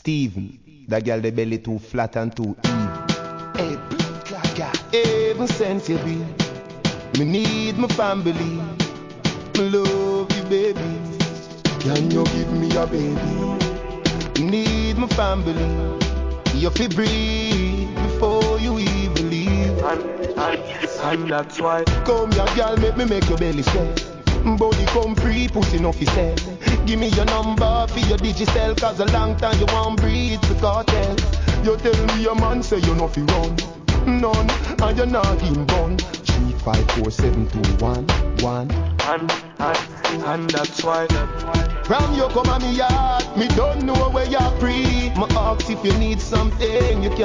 Steven, that girl the belly too flat and too evil. Hey, blood clot girl, heaven sent you be. Me need my family, me love you baby. Can you give me a baby? Need my family. You fi breathe before you even leave. And that's why come here girl, make your belly set. Body come free, pussy no fi set. Give me your number for your Digicel, cause a long time you won't breathe the cartel. You tell me your man say you no fi run. None, and you're not in gun. 3547211. And that's why from you come on me yard, me don't know where you're free. Me ask if you need something, you can